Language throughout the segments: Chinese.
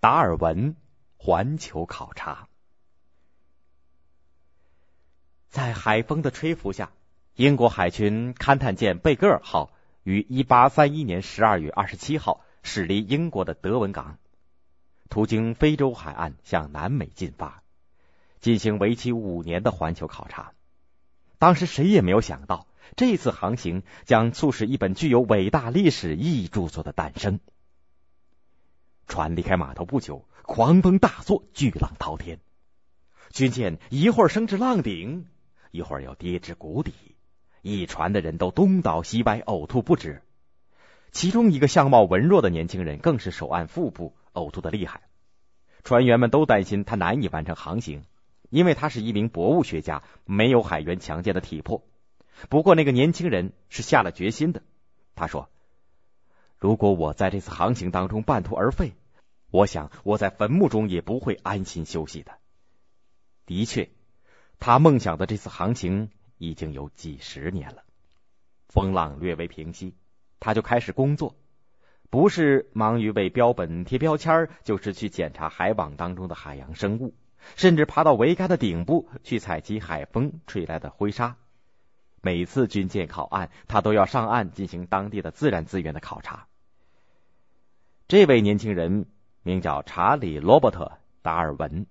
达尔文环球考察。在海风的吹拂下，英国海军勘探舰贝格尔号于1831年12月27号驶离英国的德文港，途经非洲海岸向南美进发，进行为期5年的环球考察。当时谁也没有想到，这次航行将促使一本具有伟大历史意义著作的诞生。船离开码头不久，狂风大作，巨浪滔天，军舰一会儿升至浪顶，一会儿又跌至谷底，一船的人都东倒西歪，呕吐不止。其中一个相貌文弱的年轻人更是手按腹部，呕吐的厉害。船员们都担心他难以完成航行，因为他是一名博物学家，没有海员强健的体魄。不过那个年轻人是下了决心的，他说，如果我在这次航行当中半途而废，我想我在坟墓中也不会安心休息的。的确，他梦想的这次航行已经有几十年了。风浪略微平息，他就开始工作，不是忙于为标本贴标签，就是去检查海网当中的海洋生物，甚至爬到桅杆的顶部去采集海风吹来的灰沙。每次军舰靠岸，他都要上岸进行当地的自然资源的考察。这位年轻人名叫查理·罗伯特·达尔文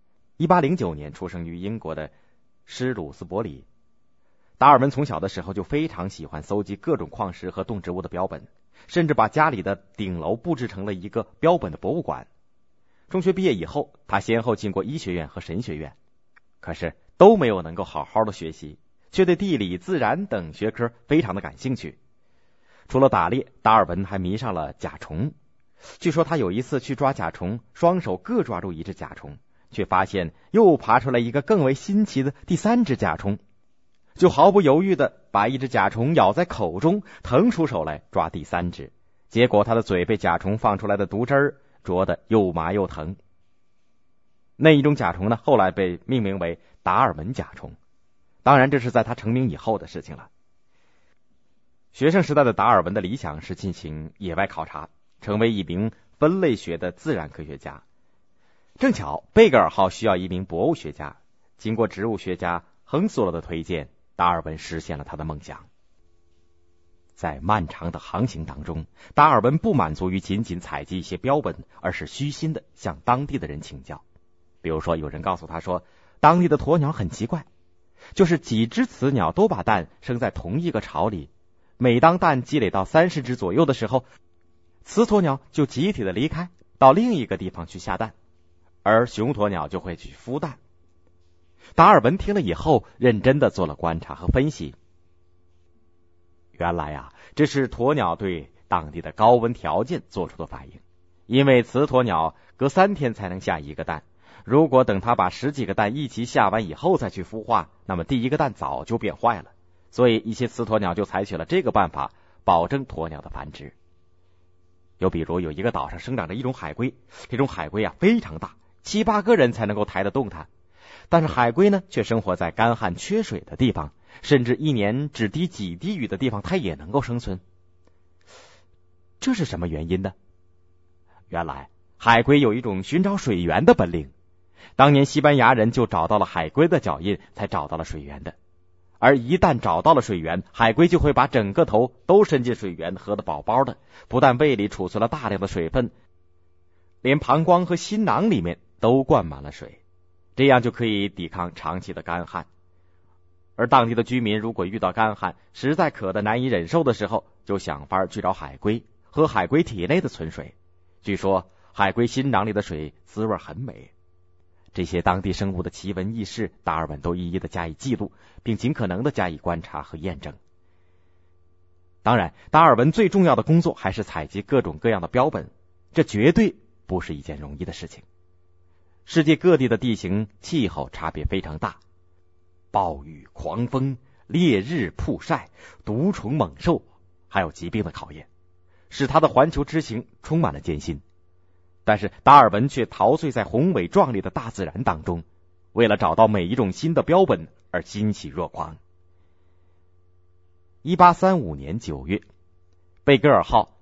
，1809年出生于英国的施鲁斯伯里。达尔文从小的时候就非常喜欢搜集各种矿石和动植物的标本，甚至把家里的顶楼布置成了一个标本的博物馆。中学毕业以后，他先后进过医学院和神学院，可是都没有能够好好的学习，却对地理、自然等学科非常的感兴趣。除了打猎，达尔文还迷上了甲虫。据说他有一次去抓甲虫，双手各抓住一只甲虫，却发现又爬出来一个更为新奇的第3只甲虫，就毫不犹豫的把一只甲虫咬在口中，腾出手来抓第3只，结果他的嘴被甲虫放出来的毒汁灼得又麻又疼。那一种甲虫呢，后来被命名为达尔文甲虫。当然这是在他成名以后的事情了。学生时代的达尔文的理想是进行野外考察，成为一名分类学的自然科学家。正巧贝格尔号需要一名博物学家，经过植物学家亨索勒的推荐，达尔文实现了他的梦想。在漫长的航行当中，达尔文不满足于仅仅采集一些标本，而是虚心的向当地的人请教。比如说，有人告诉他说，当地的鸵鸟很奇怪，就是几只雌鸟都把蛋生在同一个巢里，每当蛋积累到30只左右的时候，雌鸵鸟就集体的离开，到另一个地方去下蛋，而雄鸵鸟就会去孵蛋。达尔文听了以后，认真的做了观察和分析。原来啊，这是鸵鸟对当地的高温条件做出的反应。因为雌鸵鸟隔3天才能下一个蛋，如果等它把10几个蛋一起下完以后再去孵化，那么第一个蛋早就变坏了。所以一些雌鸵鸟就采取了这个办法，保证鸵鸟的繁殖。又比如有一个岛上生长着一种海龟，这种海龟啊非常大，7、8个人才能够抬得动它。但是海龟呢，却生活在干旱缺水的地方，甚至一年只滴几滴雨的地方，它也能够生存。这是什么原因呢？原来海龟有一种寻找水源的本领。当年西班牙人就找到了海龟的脚印，才找到了水源的。而一旦找到了水源，海龟就会把整个头都伸进水源，喝得饱饱的，不但胃里储存了大量的水分，连膀胱和心囊里面都灌满了水，这样就可以抵抗长期的干旱。而当地的居民如果遇到干旱，实在渴得难以忍受的时候，就想法去找海龟，喝海龟体内的存水。据说海龟心囊里的水滋味很美。这些当地生物的奇闻异事，达尔文都一一的加以记录，并尽可能的加以观察和验证。当然，达尔文最重要的工作还是采集各种各样的标本，这绝对不是一件容易的事情。世界各地的地形气候差别非常大，暴雨、狂风、烈日曝晒、毒虫猛兽，还有疾病的考验，使他的环球之行充满了艰辛。但是达尔文却陶醉在宏伟壮丽的大自然当中，为了找到每一种新的标本而欣喜若狂。1835年9月，贝格尔号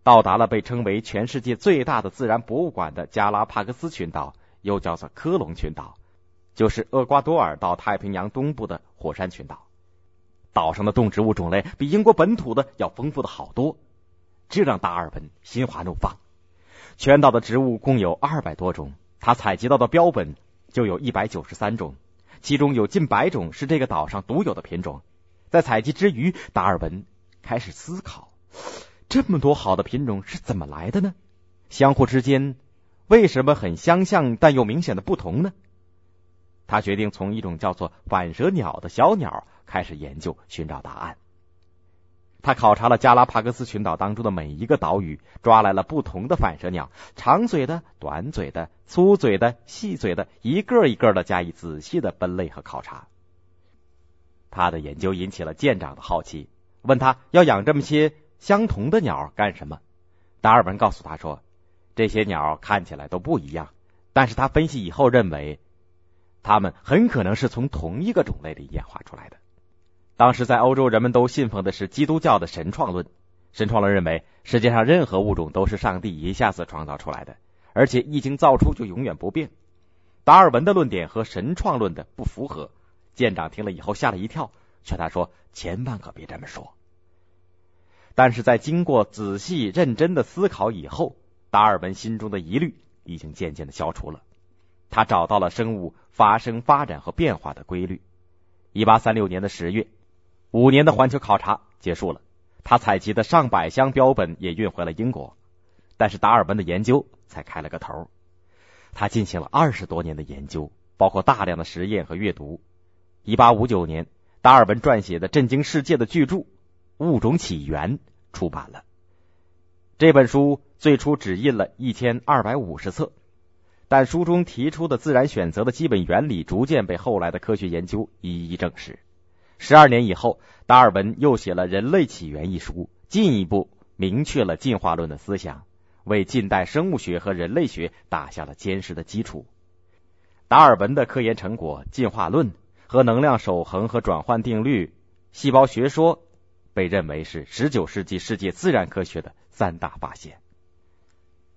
到达了被称为全世界最大的自然博物馆的加拉帕戈斯群岛，又叫做科隆群岛，就是厄瓜多尔到太平洋东部的火山群岛。岛上的动植物种类比英国本土的要丰富的好多，这让达尔文心花怒放。全岛的植物共有200多种，他采集到的标本就有193种，其中有近100种是这个岛上独有的品种。在采集之余，达尔文开始思考，这么多好的品种是怎么来的呢？相互之间为什么很相像但又明显的不同呢？他决定从一种叫做反舌鸟的小鸟开始研究，寻找答案。他考察了加拉帕戈斯群岛当中的每一个岛屿，抓来了不同的反舌鸟，长嘴的、短嘴的、粗嘴的、细嘴的，一个一个的加以仔细的分类和考察。他的研究引起了舰长的好奇，问他要养这么些相同的鸟干什么。达尔文告诉他说，这些鸟看起来都不一样，但是他分析以后认为它们很可能是从同一个种类里演化出来的。当时在欧洲，人们都信奉的是基督教的神创论。神创论认为世界上任何物种都是上帝一下子创造出来的，而且一经造出就永远不变。达尔文的论点和神创论的不符合，舰长听了以后吓了一跳，劝他说千万可别这么说。但是在经过仔细认真的思考以后，达尔文心中的疑虑已经渐渐的消除了。他找到了生物发生、发展和变化的规律。1836年的10月，5年的环球考察结束了，他采集的上百箱标本也运回了英国，但是达尔文的研究才开了个头。他进行了20多年的研究，包括大量的实验和阅读。1859年，达尔文撰写的震惊世界的巨著《物种起源》出版了。这本书最初只印了1250册，但书中提出的自然选择的基本原理逐渐被后来的科学研究一一证实。12年以后，达尔文又写了《人类起源》一书，进一步明确了进化论的思想，为近代生物学和人类学打下了坚实的基础。达尔文的科研成果进化论和能量守恒和转换定律、细胞学说被认为是19世纪世界自然科学的3大发现。